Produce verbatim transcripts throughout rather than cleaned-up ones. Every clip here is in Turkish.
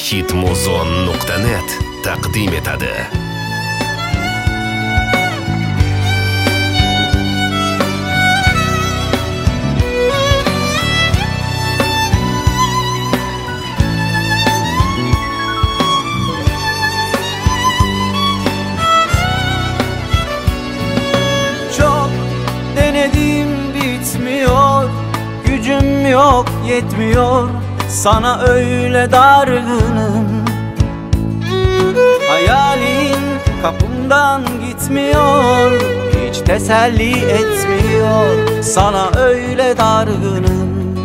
hitmuzon nuqta net taqdim etadi. Çok denedim, bitmiyor, gücüm yok, yetmiyor, sana öyle dargınım. Hayalin kapımdan gitmiyor, hiç teselli etmiyor, sana öyle dargınım.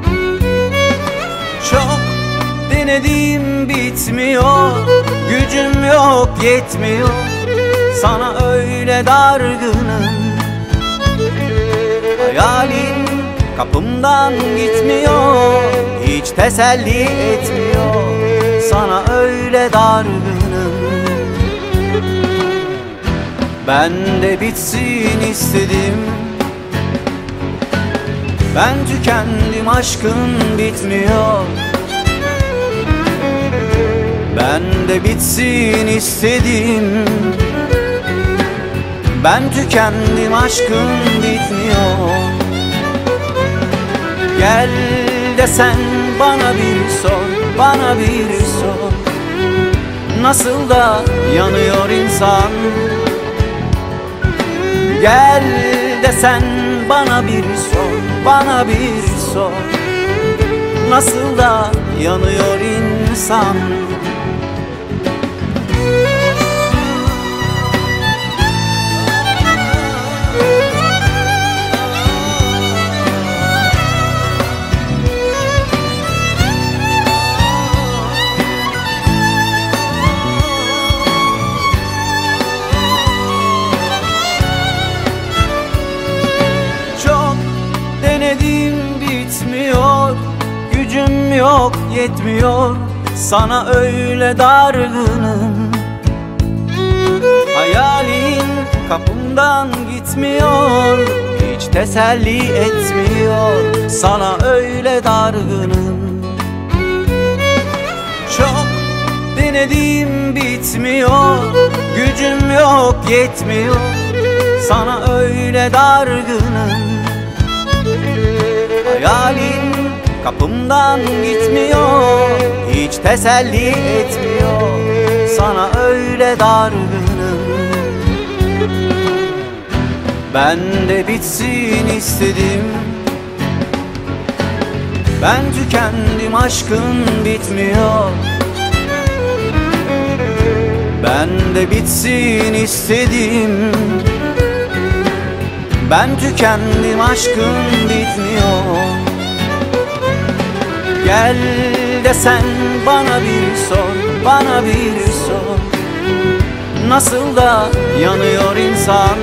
Çok denedim, bitmiyor, gücüm yok, yetmiyor, sana öyle dargınım. Hayalin kapımdan gitmiyor, hiç teselli etmiyor, sana öyle dargınım. Ben de bitsin istedim, ben tükendim, aşkın bitmiyor. Ben de bitsin istedim, ben tükendim, aşkın bitmiyor. Gel desen bana bir sor, bana bir sor, nasıl da yanıyor insan. Gel desen bana bir sor, bana bir sor, nasıl da yanıyor insan. Denedim, bitmiyor, gücüm yok, yetmiyor, sana öyle dargınım. Hayalin kapımdan gitmiyor, hiç teselli etmiyor, sana öyle dargınım. Çok denedim, bitmiyor, gücüm yok, yetmiyor, sana öyle dargınım. Hayalin kapımdan gitmiyor, hiç teselli etmiyor, sana öyle dargınım. Ben de bitsin istedim, ben tükendim, aşkın bitmiyor. Ben de bitsin istedim, ben tükendim, aşkın bitmiyor. Gel desen bana bir sor, bana bir sor, nasıl da yanıyor insan.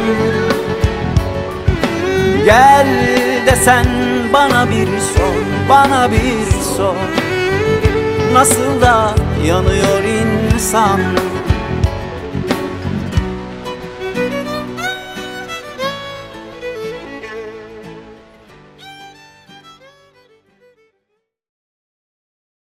Gel desen bana bir sor, bana bir sor, nasıl da yanıyor insan.